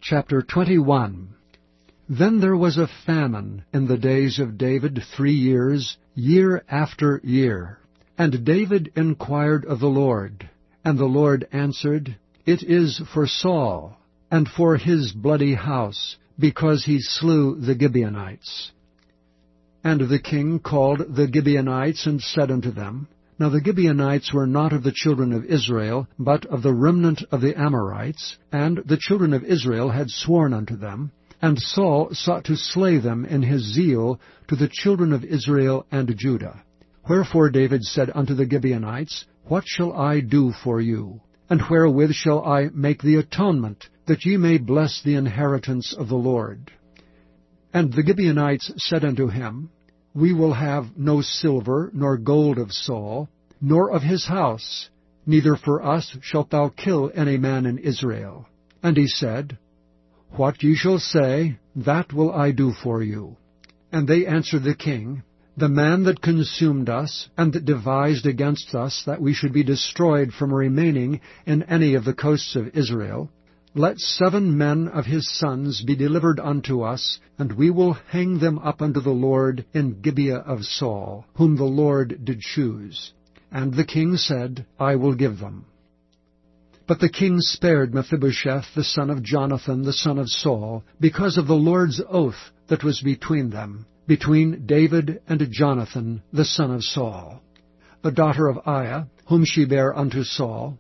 Chapter 21. Then there was a famine in the days of David 3 years, year after year. And David inquired of the Lord. And the Lord answered, It is for Saul, and for his bloody house, because he slew the Gibeonites. And the king called the Gibeonites, and said unto them, Now the Gibeonites were not of the children of Israel, but of the remnant of the Amorites, and the children of Israel had sworn unto them. And Saul sought to slay them in his zeal to the children of Israel and Judah. Wherefore David said unto the Gibeonites, What shall I do for you? And wherewith shall I make the atonement, that ye may bless the inheritance of the Lord? And the Gibeonites said unto him, We will have no silver nor gold of Saul, nor of his house, neither for us shalt thou kill any man in Israel. And he said, What ye shall say, that will I do for you. And they answered the king, The man that consumed us, and that devised against us that we should be destroyed from remaining in any of the coasts of Israel, let 7 men of his sons be delivered unto us, and we will hang them up unto the Lord in Gibeah of Saul, whom the Lord did choose. And the king said, I will give them. But the king spared Mephibosheth the son of Jonathan the son of Saul, because of the Lord's oath that was between them, between David and Jonathan the son of Saul. The daughter of Aiah, whom she bare unto Saul,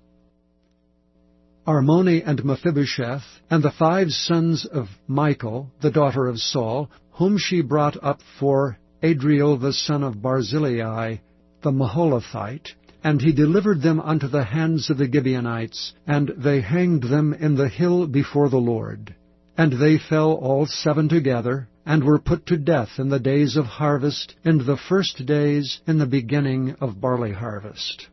Armoni and Mephibosheth, and the 5 sons of Michal, the daughter of Saul, whom she brought up for Adriel the son of Barzillai, the Maholathite, and he delivered them unto the hands of the Gibeonites, and they hanged them in the hill before the Lord. And they fell all 7 together, and were put to death in the days of harvest, in the first days in the beginning of barley harvest.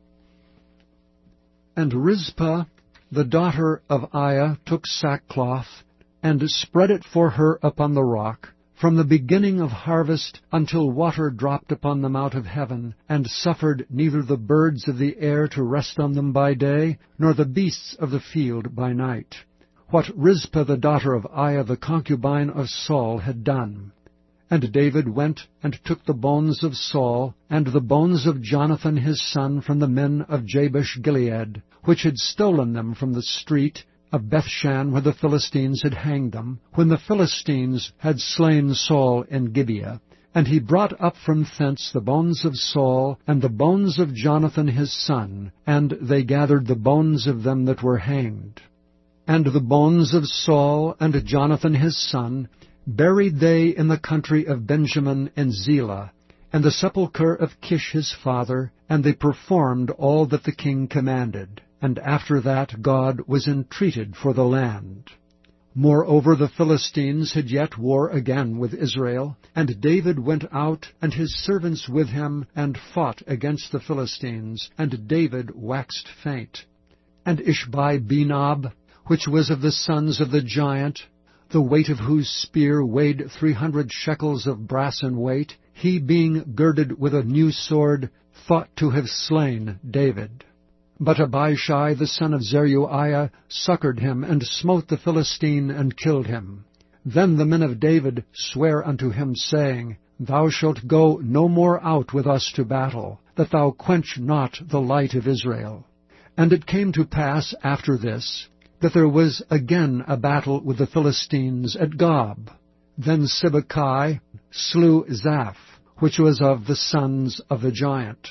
And Rizpah, the daughter of Aiah, took sackcloth, and spread it for her upon the rock, from the beginning of harvest until water dropped upon them out of heaven, and suffered neither the birds of the air to rest on them by day, nor the beasts of the field by night. What Rizpah the daughter of Aiah the concubine of Saul had done. And David went and took the bones of Saul, and the bones of Jonathan his son from the men of Jabesh Gilead, which had stolen them from the street of Bethshan, where the Philistines had hanged them, when the Philistines had slain Saul in Gibeah. And he brought up from thence the bones of Saul, and the bones of Jonathan his son, and they gathered the bones of them that were hanged. And the bones of Saul and Jonathan his son buried they in the country of Benjamin in Zelah, and the sepulchre of Kish his father, and they performed all that the king commanded. And after that God was entreated for the land. Moreover, the Philistines had yet war again with Israel, and David went out, and his servants with him, and fought against the Philistines, and David waxed faint. And Ishbi-Benob, which was of the sons of the giant, the weight of whose spear weighed 300 shekels of brass in weight, he being girded with a new sword, thought to have slain David. But Abishai the son of Zeruiah succored him, and smote the Philistine, and killed him. Then the men of David sware unto him, saying, Thou shalt go no more out with us to battle, that thou quench not the light of Israel. And it came to pass after this, that there was again a battle with the Philistines at Gob. Then Sibbecai slew Zaph, which was of the sons of the giant.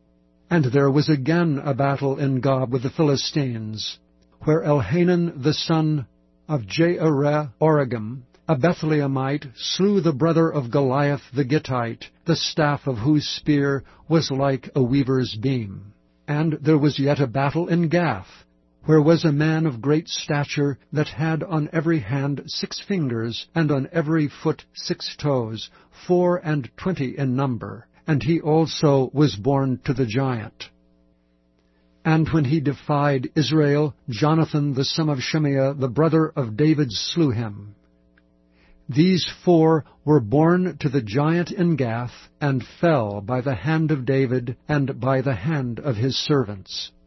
And there was again a battle in Gob with the Philistines, where Elhanan the son of Jaareh-Oregim, a Bethlehemite, slew the brother of Goliath the Gittite, the staff of whose spear was like a weaver's beam. And there was yet a battle in Gath, where was a man of great stature, that had on every hand 6 fingers, and on every foot 6 toes, 24 in number. And he also was born to the giant. And when he defied Israel, Jonathan the son of Shimeah, the brother of David, slew him. These 4 were born to the giant in Gath, and fell by the hand of David, and by the hand of his servants.